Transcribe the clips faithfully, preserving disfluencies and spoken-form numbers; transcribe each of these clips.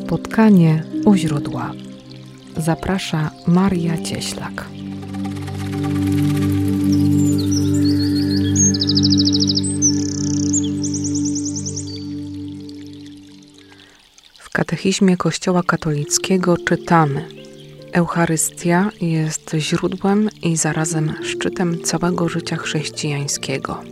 Spotkanie u źródła. Zaprasza Maria Cieślak. W katechizmie Kościoła katolickiego czytamy: Eucharystia jest źródłem i zarazem szczytem całego życia chrześcijańskiego.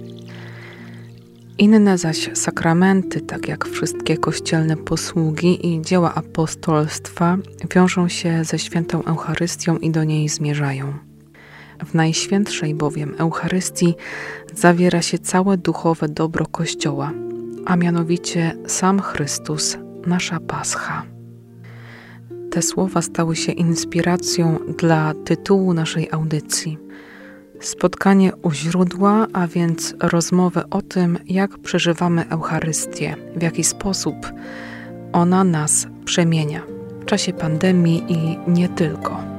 Inne zaś sakramenty, tak jak wszystkie kościelne posługi i dzieła apostolstwa, wiążą się ze świętą Eucharystią i do niej zmierzają. W Najświętszej bowiem Eucharystii zawiera się całe duchowe dobro Kościoła, a mianowicie sam Chrystus, nasza Pascha. Te słowa stały się inspiracją dla tytułu naszej audycji. Spotkanie u źródła, a więc rozmowę o tym, jak przeżywamy Eucharystię, w jaki sposób ona nas przemienia w czasie pandemii i nie tylko.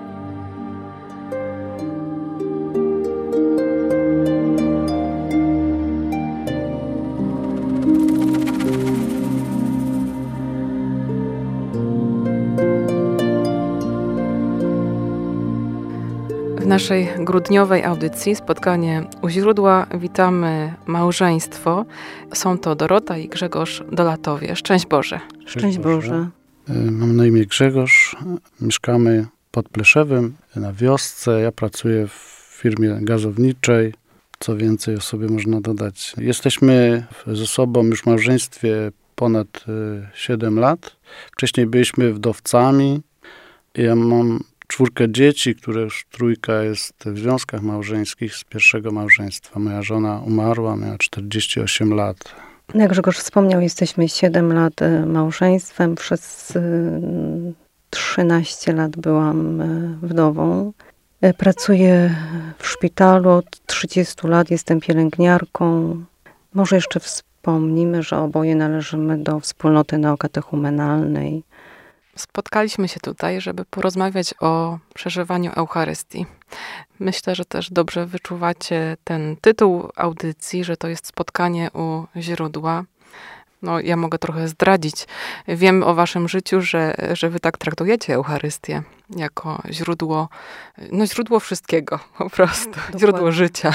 W naszej grudniowej audycji Spotkanie u źródła witamy małżeństwo. Są to Dorota i Grzegorz Dolatowie. Szczęść Boże. Szczęść Boże. Mam na imię Grzegorz. Mieszkamy pod Pleszewem na wiosce. Ja pracuję w firmie gazowniczej. Co więcej o sobie można dodać. Jesteśmy ze sobą już w małżeństwie ponad siedem lat. Wcześniej byliśmy wdowcami. Ja mam czwórkę dzieci, które już trójka jest w związkach małżeńskich z pierwszego małżeństwa. Moja żona umarła, miała czterdzieści osiem lat. Jak Grzegorz wspomniał, jesteśmy siedem lat małżeństwem. Przez trzynaście lat byłam wdową. Pracuję w szpitalu od trzydziestu lat, jestem pielęgniarką. Może jeszcze wspomnimy, że oboje należymy do wspólnoty neokatechumenalnej. Spotkaliśmy się tutaj, żeby porozmawiać o przeżywaniu Eucharystii. Myślę, że też dobrze wyczuwacie ten tytuł audycji, że to jest spotkanie u źródła. No, ja mogę trochę zdradzić. Wiem o waszym życiu, że, że wy tak traktujecie Eucharystię jako źródło, no źródło wszystkiego po prostu, Dokładnie. Źródło życia.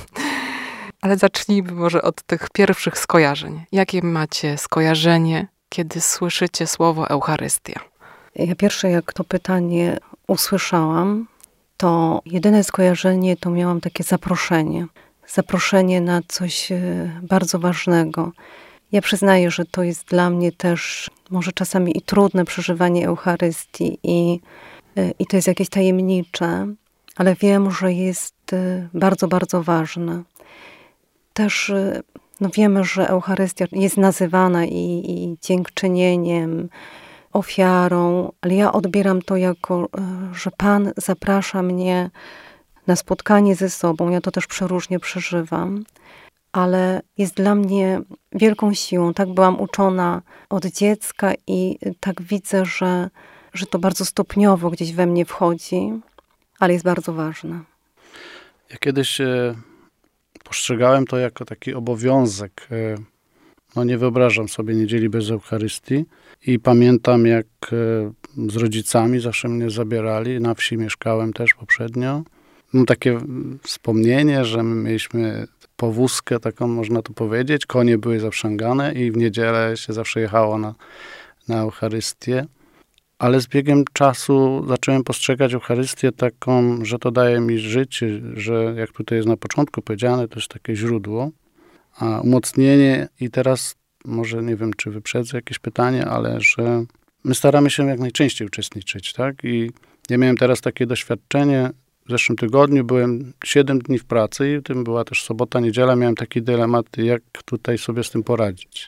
Ale zacznijmy może od tych pierwszych skojarzeń. Jakie macie skojarzenie, kiedy słyszycie słowo Eucharystia? Ja pierwsze, jak to pytanie usłyszałam, to jedyne skojarzenie to miałam takie zaproszenie. Zaproszenie na coś bardzo ważnego. Ja przyznaję, że to jest dla mnie też może czasami i trudne przeżywanie Eucharystii i, i to jest jakieś tajemnicze, ale wiem, że jest bardzo, bardzo ważne. Też no wiemy, że Eucharystia jest nazywana i, i dziękczynieniem, ofiarą, ale ja odbieram to jako, że Pan zaprasza mnie na spotkanie ze sobą. Ja to też przeróżnie przeżywam, ale jest dla mnie wielką siłą. Tak byłam uczona od dziecka i tak widzę, że, że to bardzo stopniowo gdzieś we mnie wchodzi, ale jest bardzo ważne. Ja kiedyś e, postrzegałem to jako taki obowiązek. E, no nie wyobrażam sobie niedzieli bez Eucharystii. I pamiętam, jak z rodzicami zawsze mnie zabierali. Na wsi mieszkałem też poprzednio. Mam takie wspomnienie, że my mieliśmy powózkę, taką można tu powiedzieć. Konie były zaprzęgane i w niedzielę się zawsze jechało na, na Eucharystię. Ale z biegiem czasu zacząłem postrzegać Eucharystię taką, że to daje mi życie, że jak tutaj jest na początku powiedziane, to jest takie źródło, a umocnienie i teraz może nie wiem, czy wyprzedzę jakieś pytanie, ale że my staramy się jak najczęściej uczestniczyć, tak? I ja miałem teraz takie doświadczenie. W zeszłym tygodniu byłem siedem dni w pracy i w tym była też sobota, niedziela. Miałem taki dylemat, jak tutaj sobie z tym poradzić.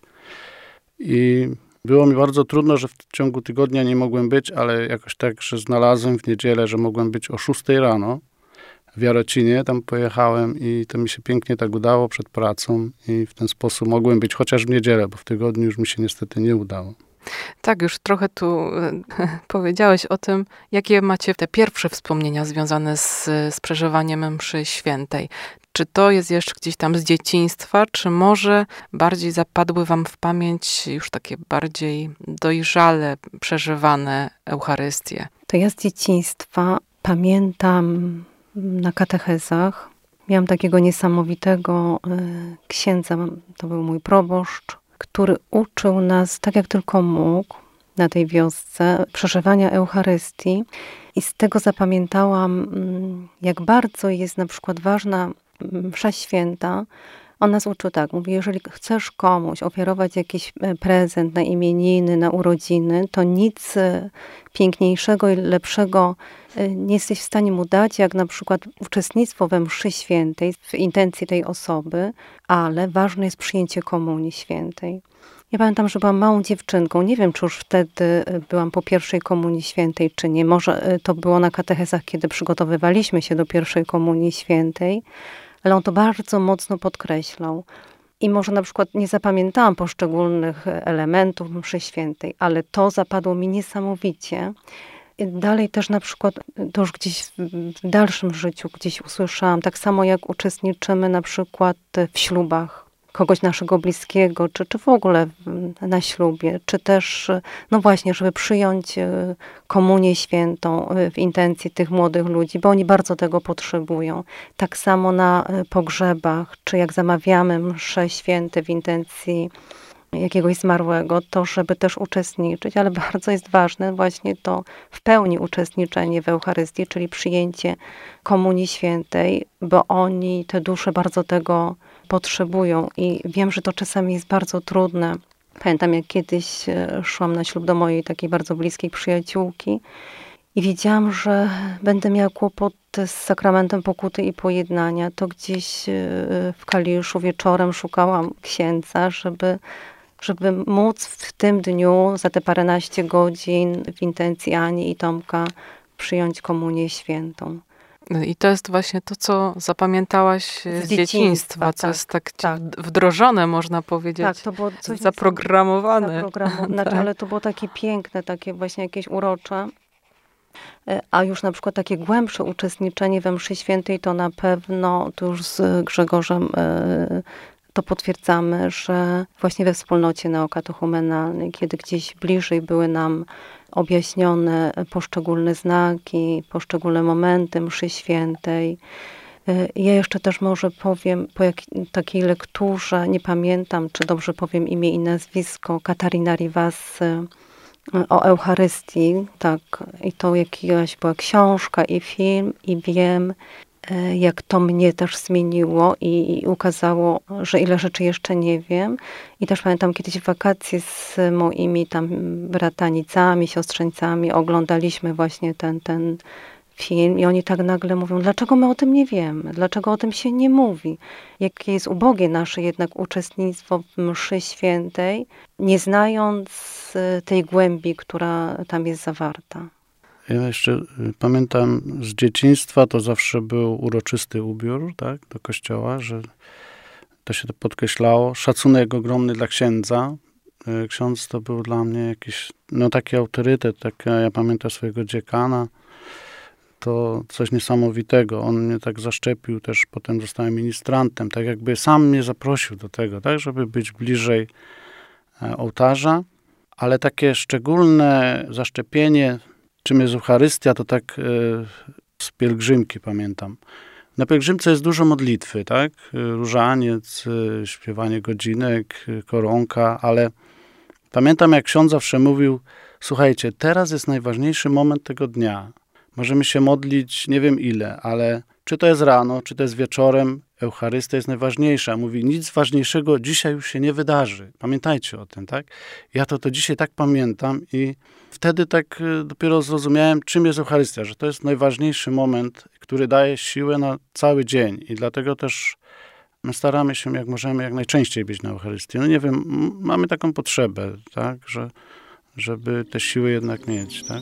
I było mi bardzo trudno, że w ciągu tygodnia nie mogłem być, ale jakoś tak, że znalazłem w niedzielę, że mogłem być o szóstej rano w Jarocinie. Tam pojechałem i to mi się pięknie tak udało przed pracą i w ten sposób mogłem być chociaż w niedzielę, bo w tygodniu już mi się niestety nie udało. Tak, już trochę tu powiedziałeś o tym, jakie macie te pierwsze wspomnienia związane z, z przeżywaniem mszy świętej. Czy to jest jeszcze gdzieś tam z dzieciństwa, czy może bardziej zapadły wam w pamięć już takie bardziej dojrzale przeżywane Eucharystie? To ja z dzieciństwa pamiętam na katechezach. Miałam takiego niesamowitego księdza, to był mój proboszcz, który uczył nas tak jak tylko mógł na tej wiosce przeżywania Eucharystii. I z tego zapamiętałam, jak bardzo jest na przykład ważna msza święta. On nas uczył tak, mówi, jeżeli chcesz komuś ofiarować jakiś prezent na imieniny, na urodziny, to nic piękniejszego i lepszego nie jesteś w stanie mu dać, jak na przykład uczestnictwo we mszy świętej w intencji tej osoby, ale ważne jest przyjęcie komunii świętej. Ja pamiętam, że byłam małą dziewczynką. Nie wiem, czy już wtedy byłam po pierwszej komunii świętej, czy nie. Może to było na katechezach, kiedy przygotowywaliśmy się do pierwszej komunii świętej, ale on to bardzo mocno podkreślał. I może na przykład nie zapamiętałam poszczególnych elementów mszy świętej, ale to zapadło mi niesamowicie. Dalej też na przykład, to już gdzieś w dalszym życiu gdzieś usłyszałam, tak samo jak uczestniczymy na przykład w ślubach kogoś naszego bliskiego, czy, czy w ogóle na ślubie, czy też, no właśnie, żeby przyjąć komunię świętą w intencji tych młodych ludzi, bo oni bardzo tego potrzebują. Tak samo na pogrzebach, czy jak zamawiamy msze święte w intencji jakiegoś zmarłego, to żeby też uczestniczyć, ale bardzo jest ważne właśnie to w pełni uczestniczenie w Eucharystii, czyli przyjęcie komunii świętej, bo oni, te dusze bardzo tego potrzebują i wiem, że to czasami jest bardzo trudne. Pamiętam, jak kiedyś szłam na ślub do mojej takiej bardzo bliskiej przyjaciółki i wiedziałam, że będę miała kłopot z sakramentem pokuty i pojednania. To gdzieś w Kaliszu wieczorem szukałam księdza, żeby żeby móc w tym dniu, za te paręnaście godzin w intencji Ani i Tomka przyjąć komunię świętą. I to jest właśnie to, co zapamiętałaś z, z dzieciństwa, dzieciństwa, co tak, jest tak, tak wdrożone, można powiedzieć, tak, to było coś zaprogramowane. Zaprogramo- znaczy, tak. Ale to było takie piękne, takie właśnie jakieś urocze. A już na przykład takie głębsze uczestniczenie we mszy świętej, to na pewno, to już z Grzegorzem to potwierdzamy, że właśnie we wspólnocie neokatechumenalnej, kiedy gdzieś bliżej były nam objaśnione poszczególne znaki, poszczególne momenty mszy świętej. Ja jeszcze też może powiem po jak, takiej lekturze, nie pamiętam, czy dobrze powiem imię i nazwisko, Katarina Rivasy o Eucharystii, tak, i to jakaś była książka i film, i wiem, jak to mnie też zmieniło i, i ukazało, że ile rzeczy jeszcze nie wiem. I też pamiętam kiedyś w wakacje z moimi tam bratanicami, siostrzeńcami oglądaliśmy właśnie ten, ten film i oni tak nagle mówią, dlaczego my o tym nie wiemy? Dlaczego o tym się nie mówi? Jakie jest ubogie nasze jednak uczestnictwo w mszy świętej, nie znając tej głębi, która tam jest zawarta. Ja jeszcze pamiętam z dzieciństwa, to zawsze był uroczysty ubiór, tak, do kościoła, że to się to podkreślało. Szacunek ogromny dla księdza. Ksiądz to był dla mnie jakiś, no taki autorytet, tak, ja pamiętam swojego dziekana, to coś niesamowitego. On mnie tak zaszczepił, też potem zostałem ministrantem, tak jakby sam mnie zaprosił do tego, tak, żeby być bliżej ołtarza, ale takie szczególne zaszczepienie, czym jest Eucharystia, to tak z pielgrzymki pamiętam. Na pielgrzymce jest dużo modlitwy, tak? Różaniec, śpiewanie godzinek, koronka, ale pamiętam, jak ksiądz zawsze mówił, słuchajcie, teraz jest najważniejszy moment tego dnia. Możemy się modlić nie wiem ile, ale czy to jest rano, czy to jest wieczorem, Eucharystia jest najważniejsza. Mówi, nic ważniejszego dzisiaj już się nie wydarzy. Pamiętajcie o tym, tak? Ja to, to dzisiaj tak pamiętam i wtedy tak dopiero zrozumiałem, czym jest Eucharystia, że to jest najważniejszy moment, który daje siłę na cały dzień i dlatego też my staramy się, jak możemy, jak najczęściej być na Eucharystii. No nie wiem, mamy taką potrzebę, tak? Że, żeby te siły jednak mieć, tak?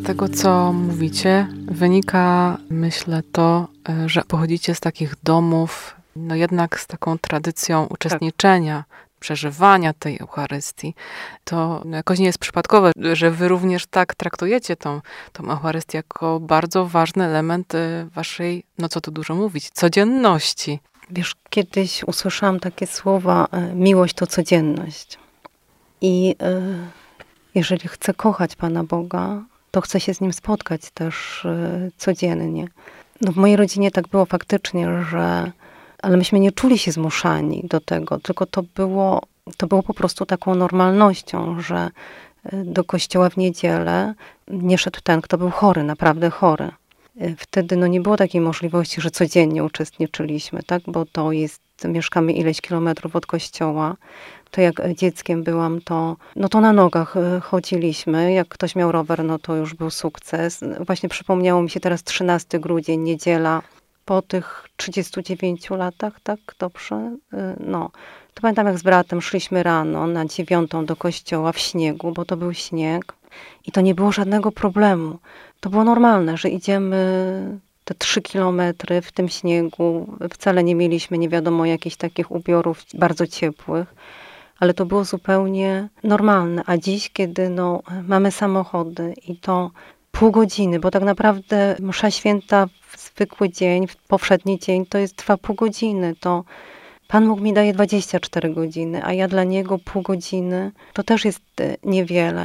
Z tego, co mówicie, wynika, myślę, to, że pochodzicie z takich domów, no jednak z taką tradycją uczestniczenia, tak. przeżywania tej Eucharystii. To jakoś nie jest przypadkowe, że wy również tak traktujecie tą, tą Eucharystię jako bardzo ważny element waszej, no co tu dużo mówić, codzienności. Wiesz, kiedyś usłyszałam takie słowa, miłość to codzienność. I y, jeżeli chcę kochać Pana Boga, to chcę się z Nim spotkać też y, codziennie. No w mojej rodzinie tak było faktycznie, że ale myśmy nie czuli się zmuszani do tego, tylko to było, to było po prostu taką normalnością, że do kościoła w niedzielę nie szedł ten, kto był chory, naprawdę chory. Wtedy no, nie było takiej możliwości, że codziennie uczestniczyliśmy, tak? Bo to jest, mieszkamy ileś kilometrów od kościoła. To jak dzieckiem byłam, to, no to na nogach chodziliśmy. Jak ktoś miał rower, no to już był sukces. Właśnie przypomniało mi się teraz trzynasty grudzień, niedziela. Po tych trzydziestu dziewięciu latach, tak? Dobrze? No. To pamiętam, jak z bratem szliśmy rano na dziewiątą do kościoła w śniegu, bo to był śnieg. I to nie było żadnego problemu. To było normalne, że idziemy te trzy kilometry w tym śniegu. Wcale nie mieliśmy nie wiadomo jakichś takich ubiorów bardzo ciepłych. Ale to było zupełnie normalne. A dziś, kiedy no, mamy samochody i to pół godziny, bo tak naprawdę msza święta w zwykły dzień, w powszedni dzień, to jest trwa pół godziny. To Pan Bóg mi daje dwadzieścia cztery godziny, a ja dla Niego pół godziny, to też jest niewiele.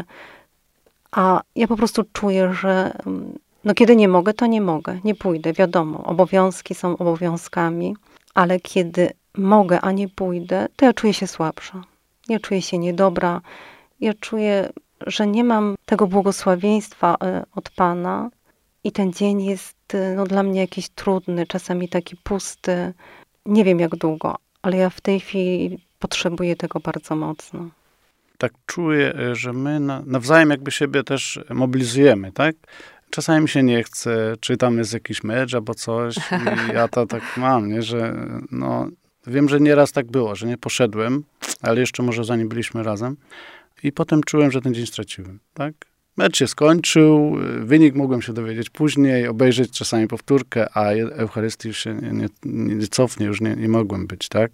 A ja po prostu czuję, że no kiedy nie mogę, to nie mogę, nie pójdę, wiadomo. Obowiązki są obowiązkami, ale kiedy mogę, a nie pójdę, to ja czuję się słabsza. Ja czuję się niedobra. Ja czuję, że nie mam tego błogosławieństwa od Pana i ten dzień jest no, dla mnie jakiś trudny, czasami taki pusty. Nie wiem jak długo, ale ja w tej chwili potrzebuję tego bardzo mocno. Tak czuję, że my nawzajem jakby siebie też mobilizujemy, tak? Czasami mi się nie chce, czy tam jest jakiś mecz albo coś i ja to tak mam, nie? Że no, wiem, że nieraz tak było, że nie poszedłem, ale jeszcze może zanim byliśmy razem i potem czułem, że ten dzień straciłem, tak? Mecz się skończył, wynik mogłem się dowiedzieć później, obejrzeć czasami powtórkę, a Eucharystii już się nie, nie, nie cofnie, już nie, nie mogłem być, tak?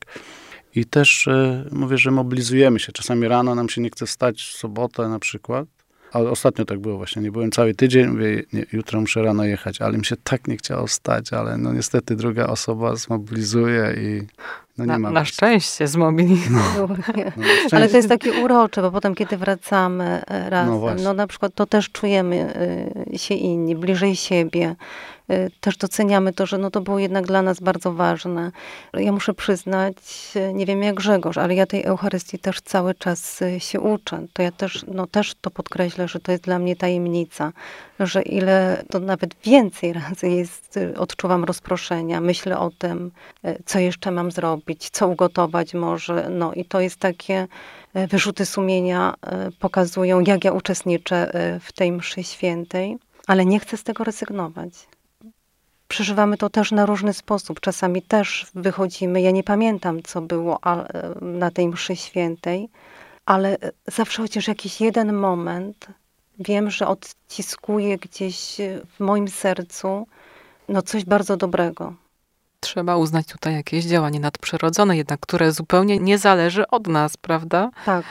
I też e, mówię, że mobilizujemy się. Czasami rano nam się nie chce wstać w sobotę na przykład, ale ostatnio tak było właśnie, nie byłem cały tydzień, mówię, nie, jutro muszę rano jechać, ale mi się tak nie chciało wstać, ale no niestety druga osoba zmobilizuje i no nie na, ma. Na szczęście zmobilizuje. No. No, no, ale to jest takie urocze, bo potem kiedy wracamy razem, no, no na przykład to też czujemy y, się inni, bliżej siebie. Y, też doceniamy to, że no to było jednak dla nas bardzo ważne. Ja muszę przyznać, nie wiem jak Grzegorz, ale ja tej Eucharystii też cały czas się uczę. To ja też, no też to podkreślę, że to jest dla mnie tajemnica, że ile, to nawet więcej razy jest, odczuwam rozproszenia, myślę o tym, co jeszcze mam zrobić, co ugotować może. No i to jest takie wyrzuty sumienia pokazują, jak ja uczestniczę w tej mszy świętej, ale nie chcę z tego rezygnować. Przeżywamy to też na różny sposób. Czasami też wychodzimy, ja nie pamiętam, co było na tej mszy świętej, ale zawsze chociaż jakiś jeden moment wiem, że odciskuje gdzieś w moim sercu no coś bardzo dobrego. Trzeba uznać tutaj jakieś działanie nadprzyrodzone, jednak które zupełnie nie zależy od nas, prawda? Tak.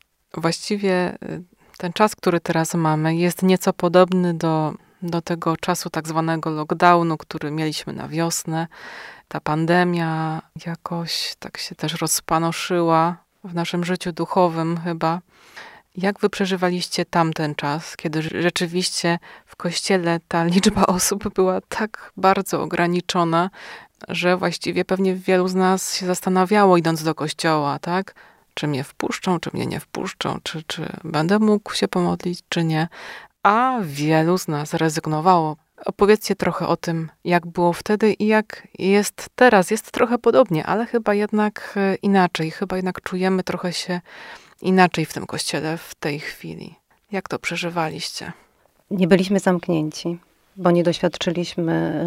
Właściwie ten czas, który teraz mamy, jest nieco podobny do, do tego czasu tak zwanego lockdownu, który mieliśmy na wiosnę. Ta pandemia jakoś tak się też rozpanoszyła w naszym życiu duchowym chyba. Jak wy przeżywaliście tamten czas, kiedy rzeczywiście w kościele ta liczba osób była tak bardzo ograniczona, że właściwie pewnie wielu z nas się zastanawiało, idąc do kościoła, tak? Czy mnie wpuszczą, czy mnie nie wpuszczą, czy, czy będę mógł się pomodlić, czy nie. A wielu z nas rezygnowało. Opowiedzcie trochę o tym, jak było wtedy i jak jest teraz. Jest trochę podobnie, ale chyba jednak inaczej. Chyba jednak czujemy trochę się inaczej w tym kościele w tej chwili. Jak to przeżywaliście? Nie byliśmy zamknięci, bo nie doświadczyliśmy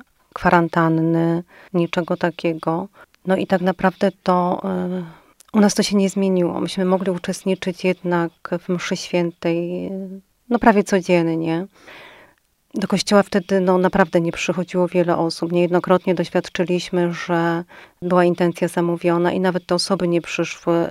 kwarantanny, niczego takiego. No i tak naprawdę to u nas to się nie zmieniło. Myśmy mogli uczestniczyć jednak w mszy świętej no prawie codziennie. Do kościoła wtedy no, naprawdę nie przychodziło wiele osób. Niejednokrotnie doświadczyliśmy, że była intencja zamówiona i nawet te osoby nie przyszły,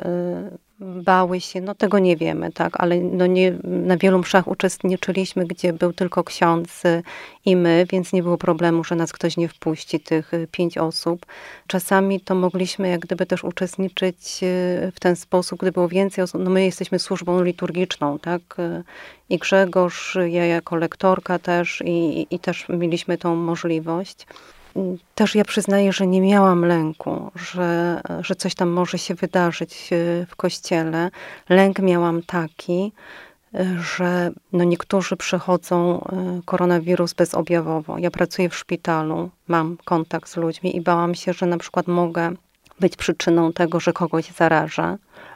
bały się, no tego nie wiemy, tak, ale no nie, na wielu mszach uczestniczyliśmy, gdzie był tylko ksiądz i my, więc nie było problemu, że nas ktoś nie wpuści, tych pięć osób. Czasami to mogliśmy jak gdyby też uczestniczyć w ten sposób, gdy było więcej osób. No my jesteśmy służbą liturgiczną, tak, i Grzegorz, ja jako lektorka też i, i też mieliśmy tą możliwość. Też ja przyznaję, że nie miałam lęku, że, że coś tam może się wydarzyć w kościele. Lęk miałam taki, że no niektórzy przechodzą koronawirus bezobjawowo. Ja pracuję w szpitalu, mam kontakt z ludźmi i bałam się, że na przykład mogę być przyczyną tego, że kogoś zarażę.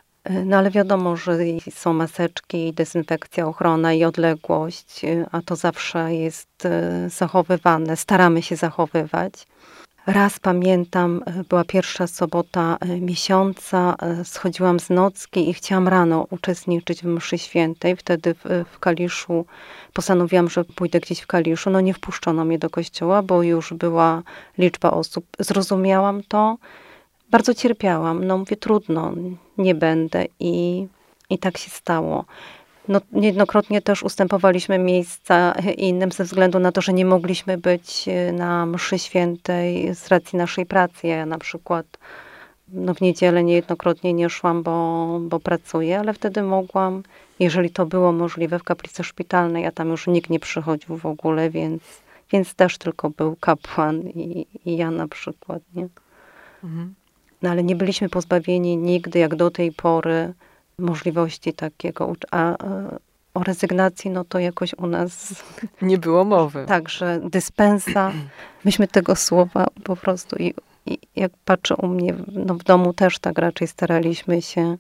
No ale wiadomo, że są maseczki, dezynfekcja, ochrona i odległość, a to zawsze jest zachowywane, staramy się zachowywać. Raz pamiętam, była pierwsza sobota miesiąca, schodziłam z nocki i chciałam rano uczestniczyć w mszy świętej. Wtedy w, w Kaliszu postanowiłam, że pójdę gdzieś w Kaliszu. No nie wpuszczono mnie do kościoła, bo już była liczba osób. Zrozumiałam to. Bardzo cierpiałam. No mówię, trudno, nie będę i, i tak się stało. No, niejednokrotnie też ustępowaliśmy miejsca innym ze względu na to, że nie mogliśmy być na mszy świętej z racji naszej pracy. Ja na przykład no, w niedzielę niejednokrotnie nie szłam, bo, bo pracuję, ale wtedy mogłam, jeżeli to było możliwe, w kaplicy szpitalnej, a tam już nikt nie przychodził w ogóle, więc, więc też tylko był kapłan i, i ja na przykład, nie? Mhm. No ale nie byliśmy pozbawieni nigdy, jak do tej pory, możliwości takiego. A o rezygnacji, no to jakoś u nas... Nie było mowy. Także dyspensa. Myśmy tego słowa po prostu i, i jak patrzę u mnie, no w domu też tak raczej staraliśmy się,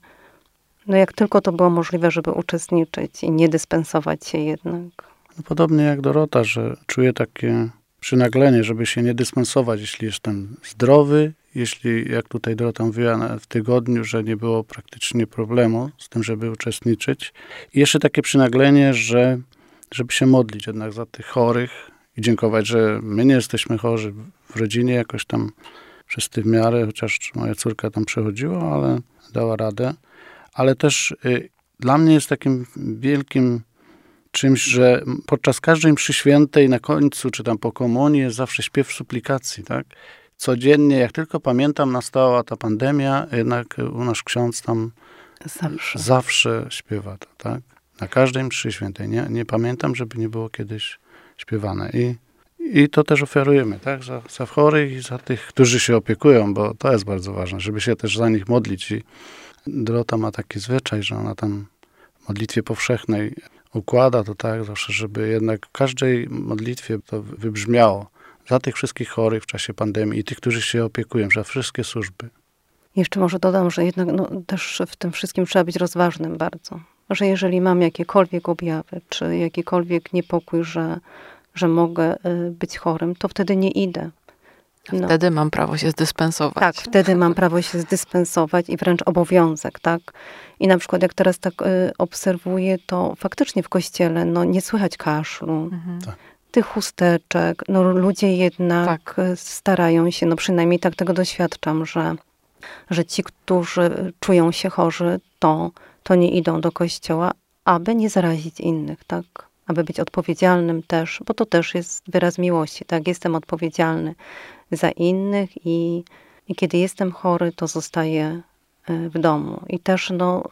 no jak tylko to było możliwe, żeby uczestniczyć i nie dyspensować się jednak. No podobnie jak Dorota, że czuję takie przynaglenie, żeby się nie dyspensować, jeśli jestem zdrowy, jeśli, jak tutaj Dorota mówiła, w tygodniu, że nie było praktycznie problemu z tym, żeby uczestniczyć. I jeszcze takie przynaglenie, że żeby się modlić jednak za tych chorych i dziękować, że my nie jesteśmy chorzy w rodzinie jakoś tam przez tę miarę, chociaż moja córka tam przechodziła, ale dała radę. Ale też y, dla mnie jest takim wielkim czymś, że podczas każdej mszy świętej na końcu, czy tam po komunii jest zawsze śpiew suplikacji, tak? Codziennie, jak tylko pamiętam, nastała ta pandemia, jednak u nas ksiądz tam zawsze, zawsze śpiewa to, tak? Na każdej mszy świętej. Nie, nie pamiętam, żeby nie było kiedyś śpiewane. I, i to też ofiarujemy, tak? Za, za chorych i za tych, którzy się opiekują, bo to jest bardzo ważne, żeby się też za nich modlić. I Dorota ma taki zwyczaj, że ona tam w modlitwie powszechnej układa to tak zawsze, żeby jednak w każdej modlitwie to wybrzmiało. Za tych wszystkich chorych w czasie pandemii i tych, którzy się opiekują, za wszystkie służby. Jeszcze może dodam, że jednak no, też w tym wszystkim trzeba być rozważnym bardzo. Że jeżeli mam jakiekolwiek objawy, czy jakikolwiek niepokój, że, że mogę być chorym, to wtedy nie idę. No. Wtedy mam prawo się zdyspensować. Tak, wtedy mam prawo się zdyspensować i wręcz obowiązek, tak. I na przykład jak teraz tak y, obserwuję, to faktycznie w kościele no, nie słychać kaszlu. Mhm. Tak. Tych chusteczek, no ludzie jednak tak. starają się, no przynajmniej tak tego doświadczam, że, że ci, którzy czują się chorzy, to, to nie idą do kościoła, aby nie zarazić innych, tak? Aby być odpowiedzialnym też, bo to też jest wyraz miłości, tak? Jestem odpowiedzialny za innych i, i kiedy jestem chory, to zostaję w domu. I też no,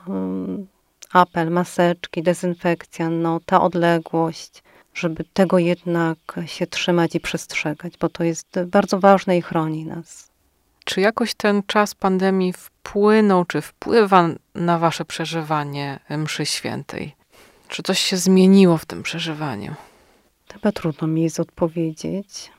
apel, maseczki, dezynfekcja, no ta odległość, żeby tego jednak się trzymać i przestrzegać, bo to jest bardzo ważne i chroni nas. Czy jakoś ten czas pandemii wpłynął, czy wpływa na wasze przeżywanie mszy świętej? Czy coś się zmieniło w tym przeżywaniu? Chyba trudno mi jest odpowiedzieć.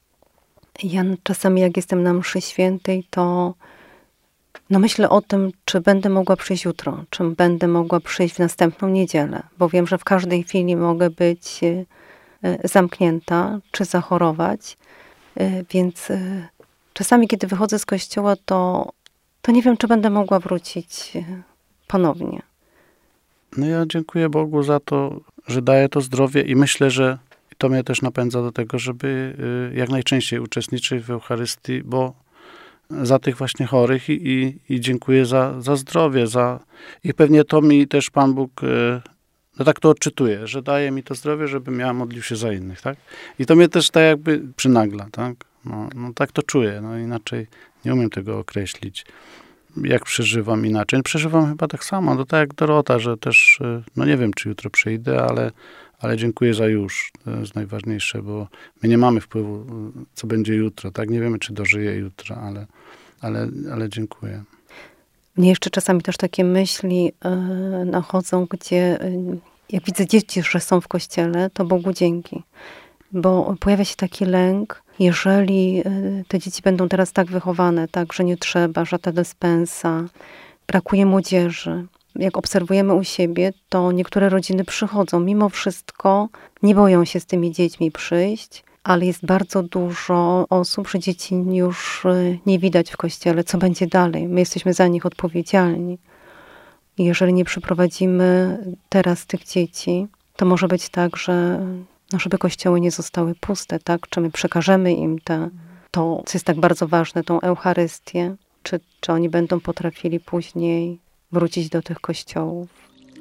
Ja czasami jak jestem na mszy świętej, to no myślę o tym, czy będę mogła przyjść jutro, czy będę mogła przyjść w następną niedzielę, bo wiem, że w każdej chwili mogę być zamknięta, czy zachorować, więc czasami, kiedy wychodzę z kościoła, to, to nie wiem, czy będę mogła wrócić ponownie. No ja dziękuję Bogu za to, że daje to zdrowie i myślę, że to mnie też napędza do tego, żeby jak najczęściej uczestniczyć w Eucharystii, bo za tych właśnie chorych i, i, i dziękuję za, za zdrowie, za i pewnie to mi też Pan Bóg, no tak to odczytuje, że daje mi to zdrowie, żebym ja modlił się za innych, tak? I to mnie też tak jakby przynagla, tak? No, no tak to czuję, no inaczej nie umiem tego określić, jak przeżywam inaczej. Przeżywam chyba tak samo, no tak jak Dorota, że też, no nie wiem, czy jutro przyjdę, ale, ale dziękuję za już, to jest najważniejsze, bo my nie mamy wpływu, co będzie jutro, tak? Nie wiemy, czy dożyję jutro, ale, ale, ale dziękuję. Mnie jeszcze czasami też takie myśli yy, nachodzą, gdzie yy, jak widzę dzieci, że są w kościele, to Bogu dzięki. Bo pojawia się taki lęk, jeżeli yy, te dzieci będą teraz tak wychowane, tak, że nie trzeba, że ta dyspensa, brakuje młodzieży. Jak obserwujemy u siebie, to niektóre rodziny przychodzą, mimo wszystko nie boją się z tymi dziećmi przyjść, ale jest bardzo dużo osób, że dzieci już nie widać w kościele, co będzie dalej. My jesteśmy za nich odpowiedzialni. I jeżeli nie przyprowadzimy teraz tych dzieci, to może być tak, że no, żeby kościoły nie zostały puste, tak? Czy my przekażemy im te, to, co jest tak bardzo ważne, tą Eucharystię, czy, czy oni będą potrafili później wrócić do tych kościołów.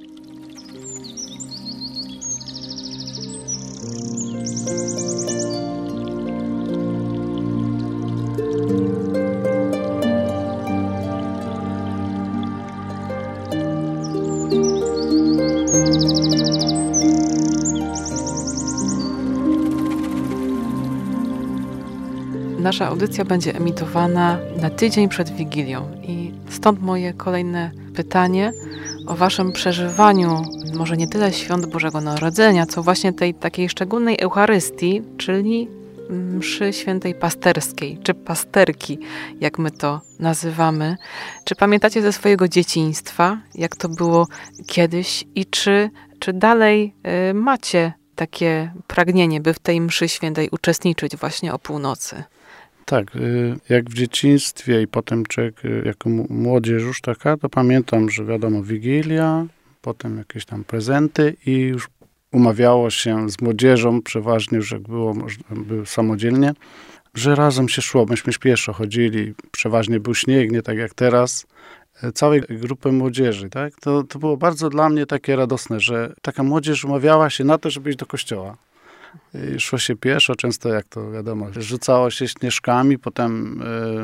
Nasza audycja będzie emitowana na tydzień przed Wigilią i stąd moje kolejne pytanie o waszym przeżywaniu, może nie tyle świąt Bożego Narodzenia, co właśnie tej takiej szczególnej Eucharystii, czyli mszy świętej pasterskiej, czy pasterki, jak my to nazywamy. Czy pamiętacie ze swojego dzieciństwa, jak to było kiedyś i czy, czy dalej y, macie takie pragnienie, by w tej mszy świętej uczestniczyć właśnie o północy? Tak, jak w dzieciństwie i potem człowiek jako młodzież już taka, to pamiętam, że wiadomo, Wigilia, potem jakieś tam prezenty i już umawiało się z młodzieżą, przeważnie już jak było, było samodzielnie, że razem się szło. Myśmy pieszo chodzili, przeważnie był śnieg, nie tak jak teraz, całej grupy młodzieży, tak? To, to było bardzo dla mnie takie radosne, że taka młodzież umawiała się na to, żeby iść do kościoła. I szło się pieszo, często jak to wiadomo, rzucało się śnieżkami, potem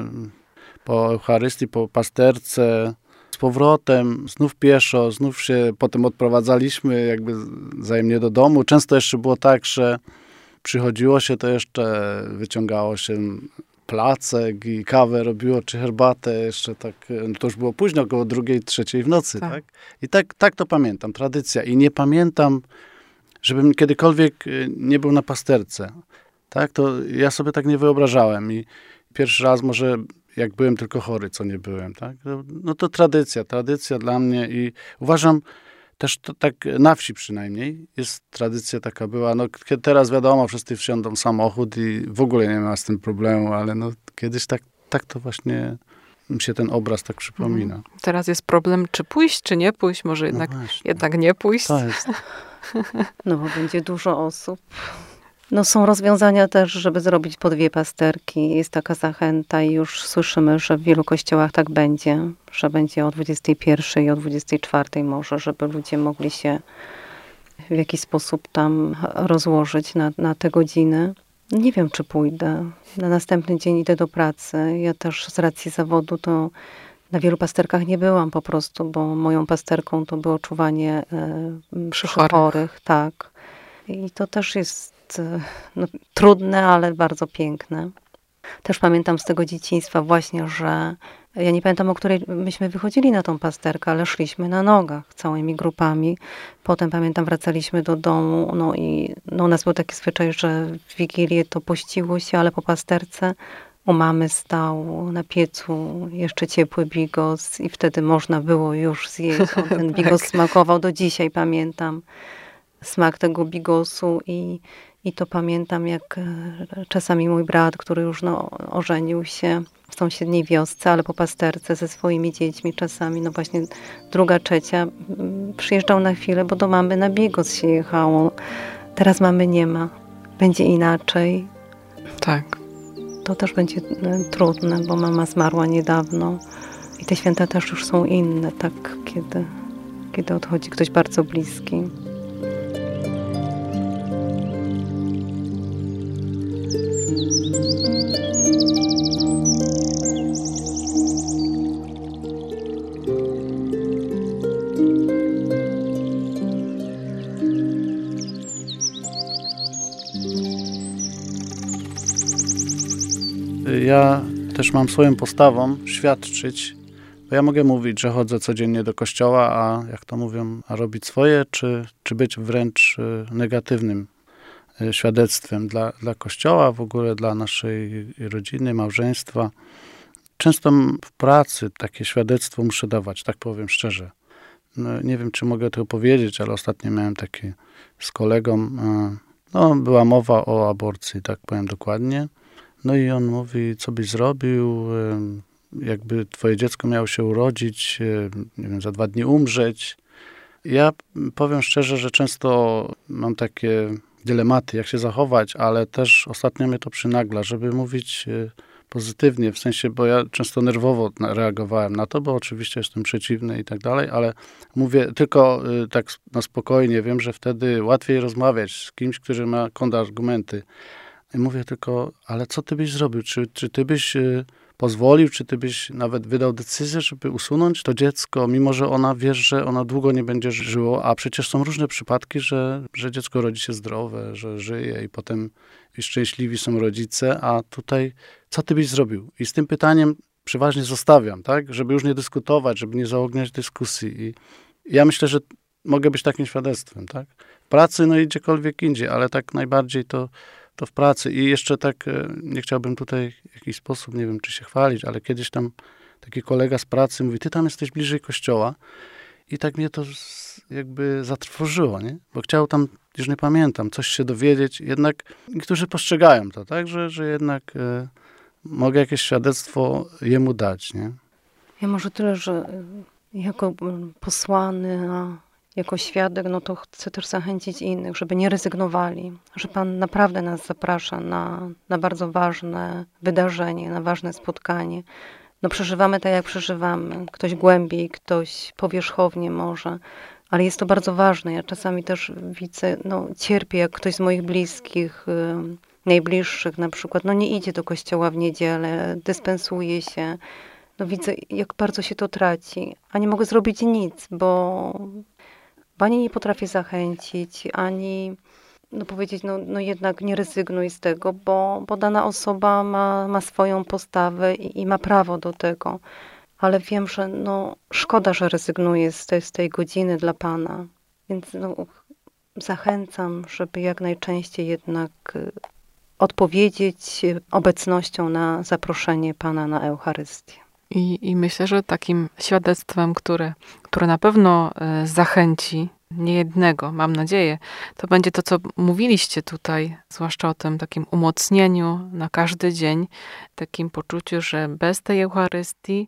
y, po Eucharystii, po pasterce, z powrotem, znów pieszo, znów się potem odprowadzaliśmy jakby wzajemnie do domu. Często jeszcze było tak, że przychodziło się, to jeszcze wyciągało się placek i kawę robiło, czy herbatę jeszcze tak, no to już było późno, około drugiej, trzeciej w nocy, tak? tak? I tak, tak to pamiętam, tradycja. I nie pamiętam, żebym kiedykolwiek nie był na pasterce, tak? To ja sobie tak nie wyobrażałem i pierwszy raz może jak byłem tylko chory, co nie byłem, tak? No to tradycja, tradycja dla mnie i uważam też to, tak na wsi przynajmniej jest tradycja taka była, no teraz wiadomo, wszyscy wsiądą samochód i w ogóle nie ma z tym problemu, ale no kiedyś tak, tak to właśnie mi się ten obraz tak przypomina. Mhm. Teraz jest problem, czy pójść, czy nie pójść, może jednak, no jednak nie pójść. To jest. No bo będzie dużo osób. No są rozwiązania też, żeby zrobić po dwie pasterki. Jest taka zachęta i już słyszymy, że w wielu kościołach tak będzie, że będzie o dwudziestej pierwszej i o dwudziestej czwartej może, żeby ludzie mogli się w jakiś sposób tam rozłożyć na, na te godziny. Nie wiem, czy pójdę. Na następny dzień idę do pracy. Ja też z racji zawodu to na wielu pasterkach nie byłam po prostu, bo moją pasterką to było czuwanie mszy chorych. chorych. Tak. I to też jest no, trudne, ale bardzo piękne. Też pamiętam z tego dzieciństwa właśnie, że ja nie pamiętam, o której myśmy wychodzili na tą pasterkę, ale szliśmy na nogach całymi grupami. Potem pamiętam, wracaliśmy do domu, no i no, u nas był taki zwyczaj, że w Wigilię to pościło się, ale po pasterce u mamy stał na piecu jeszcze ciepły bigos i wtedy można było już zjeść. On ten bigos tak. Smakował, do dzisiaj pamiętam smak tego bigosu i, i to pamiętam, jak czasami mój brat, który już no, ożenił się, w sąsiedniej wiosce, ale po pasterce ze swoimi dziećmi czasami, no właśnie druga, trzecia, przyjeżdżał na chwilę, bo do mamy na bigos się jechało. Teraz mamy nie ma. Będzie inaczej. Tak. To też będzie trudne, bo mama zmarła niedawno i te święta też już są inne, tak, kiedy, kiedy odchodzi ktoś bardzo bliski. Ja też mam swoją postawą świadczyć, bo ja mogę mówić, że chodzę codziennie do kościoła, a jak to mówią, a robić swoje, czy, czy być wręcz negatywnym świadectwem dla, dla kościoła, w ogóle dla naszej rodziny, małżeństwa. Często w pracy takie świadectwo muszę dawać, tak powiem szczerze. No, nie wiem, czy mogę to powiedzieć, ale ostatnio miałem takie z kolegą, no była mowa o aborcji, tak powiem dokładnie. No i on mówi, co byś zrobił, jakby twoje dziecko miało się urodzić, nie wiem, za dwa dni umrzeć. Ja powiem szczerze, że często mam takie dylematy, jak się zachować, ale też ostatnio mnie to przynagla, żeby mówić pozytywnie, w sensie, bo ja często nerwowo reagowałem na to, bo oczywiście jestem przeciwny i tak dalej, ale mówię tylko tak na spokojnie, wiem, że wtedy łatwiej rozmawiać z kimś, który ma kontrargumenty. I mówię tylko, ale co ty byś zrobił? Czy, czy ty byś y, pozwolił, czy ty byś nawet wydał decyzję, żeby usunąć to dziecko, mimo że ona wiesz, że ona długo nie będzie żyło, a przecież są różne przypadki, że, że dziecko rodzi się zdrowe, że żyje i potem i szczęśliwi są rodzice, a tutaj co ty byś zrobił? I z tym pytaniem przeważnie zostawiam, tak? Żeby już nie dyskutować, żeby nie zaogniać dyskusji. I ja myślę, że mogę być takim świadectwem, tak? W pracy, no i gdziekolwiek indziej, ale tak najbardziej to to w pracy. I jeszcze tak, nie chciałbym tutaj w jakiś sposób, nie wiem, czy się chwalić, ale kiedyś tam taki kolega z pracy mówi, ty tam jesteś bliżej kościoła. I tak mnie to jakby zatrwożyło, nie? Bo chciał tam, już nie pamiętam, coś się dowiedzieć. Jednak niektórzy postrzegają to, tak? Że, że jednak e, mogę jakieś świadectwo jemu dać, nie? Ja może tyle, że jako posłany, a jako świadek, no to chcę też zachęcić innych, żeby nie rezygnowali, że Pan naprawdę nas zaprasza na, na bardzo ważne wydarzenie, na ważne spotkanie. No przeżywamy tak, jak przeżywamy. Ktoś głębiej, ktoś powierzchownie może, ale jest to bardzo ważne. Ja czasami też widzę, no cierpię, jak ktoś z moich bliskich, yy, najbliższych na przykład, no nie idzie do kościoła w niedzielę, dyspensuje się. No widzę, jak bardzo się to traci, a nie mogę zrobić nic, bo ani nie potrafię zachęcić, ani no powiedzieć, no, no jednak nie rezygnuj z tego, bo, bo dana osoba ma, ma swoją postawę i, i ma prawo do tego. Ale wiem, że no, szkoda, że rezygnuję z tej, z tej godziny dla Pana. Więc no, zachęcam, żeby jak najczęściej jednak odpowiedzieć obecnością na zaproszenie Pana na Eucharystię. I, I myślę, że takim świadectwem, które, które na pewno e, zachęci niejednego, mam nadzieję, to będzie to, co mówiliście tutaj, zwłaszcza o tym takim umocnieniu na każdy dzień, takim poczuciu, że bez tej Eucharystii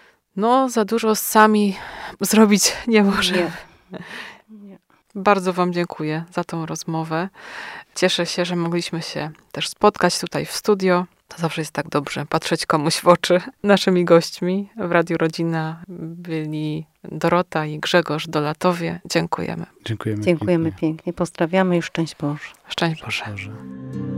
no za dużo sami zrobić nie możemy. Nie. Nie. Bardzo wam dziękuję za tą rozmowę. Cieszę się, że mogliśmy się też spotkać tutaj w studio. To zawsze jest tak dobrze patrzeć komuś w oczy. Naszymi gośćmi w Radiu Rodzina byli Dorota i Grzegorz Dolatowie. Dziękujemy. Dziękujemy, Dziękujemy pięknie. pięknie. Pozdrawiamy i szczęść Boże. Szczęść Boże. Boże.